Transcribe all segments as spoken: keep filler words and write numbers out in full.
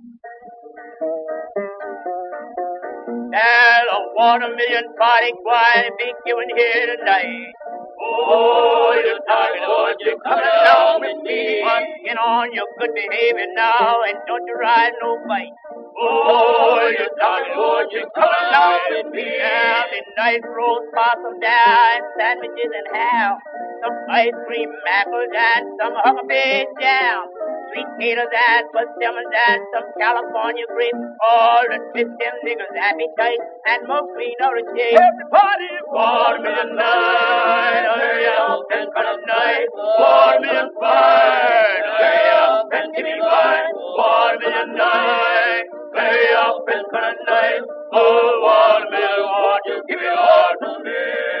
There's a watermelon party going to be given here tonight. Oh, you talking, Lord, you coming along with me. But get on your good behavior now and don't you ride no bike. Oh, you talking, Lord, you coming along with me. There'll be nice roast possum down, sandwiches and ham, some ice cream mackerels and some huckleberry jam. Sweet potatoes and persimmons and some California grapes. All to twist them niggas' appetite and more green or a shake. Everybody, watermelon night, hurry up and cut a night. Watermelon fine, hurry up and give me mine. Watermelon night, hurry up and cut a night. Oh, watermelon, won't you give it all to me?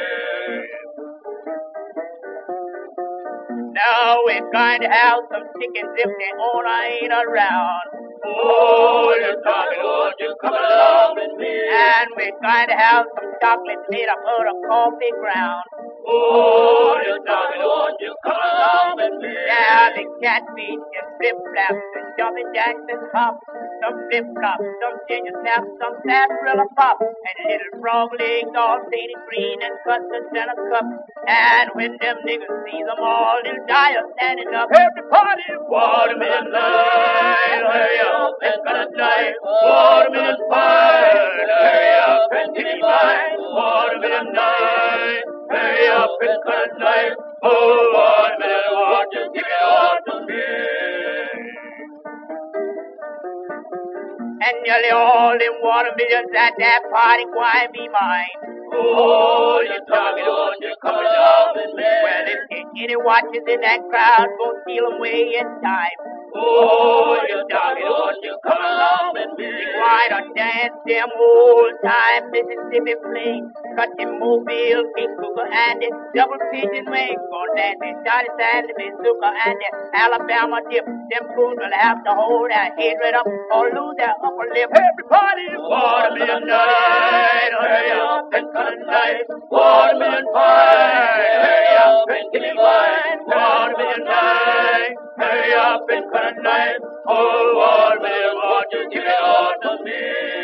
Now we're going to have some chickens if the owner ain't around. Oh, you're talking, Lord, you come along with me. And we're going to have some chocolate made up out of coffee ground. Oh, you're talking, Lord, you come along with me. Now the catfish and flip-flaps and jumping jacks and pop. Some flip-flops, some ginger snaps, some sarsaparilla pop. And little frog legs all painted green and custard in a cup. And when them niggas see them all, they'll die of standing up. Everybody, watermelon night, hurry up and cut a night. Watermelon fine, hurry up and give me mine. Watermelon night, hurry up and cut a night. Oh, watermelon, won't you give it all to me? And nearly all them watermelons at that party going be mine. Oh, you're talking, Lord, you're coming along with me. Well, if there's any watches in that crowd, go steal them away in time. Oh, you're talking, Lord, you're coming along with me. Why don't dance them old-time Mississippi fling? Cut them Mobile, King Cooker, and the double pigeon wing. Gonna dance the Johnny Sand, the Bazooka, and the Alabama dip. Them fools will have to hold their head right up or lose their upper lip. Everybody, watermelon night, hurry up and cut a night. Watermelon pie, hurry up and give me mine. Watermelon night, hurry up and cut a night. Oh, watermelon, won't you give it all to me?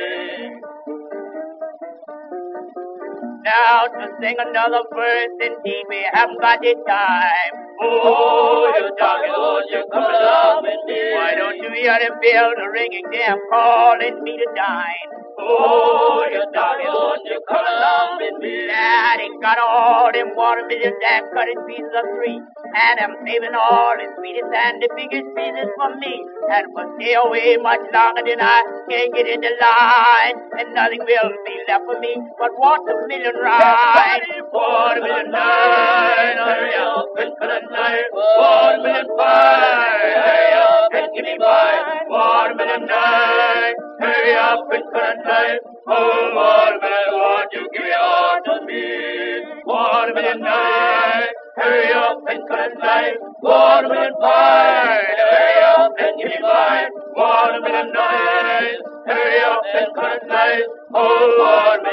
Now to sing another verse, indeed we haven't got the time. Oh, you're talking, Lord, you're coming along with me. Why don't you hear the bell ringing there, calling me to dine? Oh, you're talking, Lord, you're coming along with me. Daddy got all them watermelons that cut in pieces of three. And I'm saving all the sweetest and the biggest pieces for me. And if I stay away much longer than I can't get in the line, and nothing will be left for me but watermelon ride. Watermelon night, hurry up and cut a night. Watermelon fine, hurry up and give me mine. Watermelon night, hurry up and cut a night. Oh, watermelon, won't you give it all to me? Watermelon night, hurry up and cut a night. Watermelon fine, hurry up and give me mine. Watermelon night, hurry up and cut a night. Oh, watermelon.